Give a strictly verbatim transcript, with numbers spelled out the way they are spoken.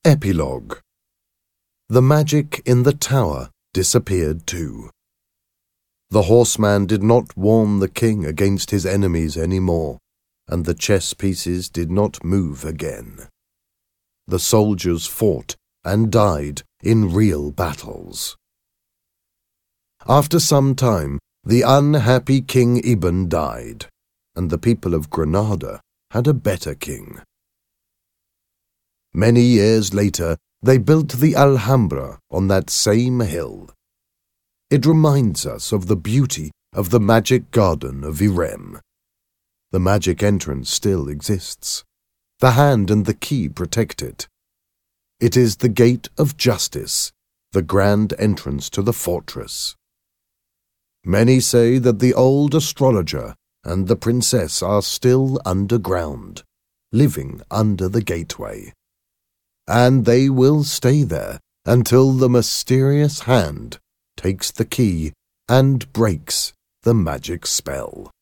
Epilogue. The magic in the tower disappeared too. The horseman did not warn the king against his enemies any more, and the chess pieces did not move again. The soldiers fought and died in real battles. After some time, the unhappy King Ibn died, and the people of Granada had a better king. Many years later, they built the Alhambra on that same hill. It reminds us of the beauty of the magic garden of Irem. The magic entrance still exists. The hand and the key protect it. It is the gate of justice, the grand entrance to the fortress. Many say that the old astrologer and the princess are still underground, living under the gateway. And they will stay there until the mysterious hand takes the key and breaks the magic spell.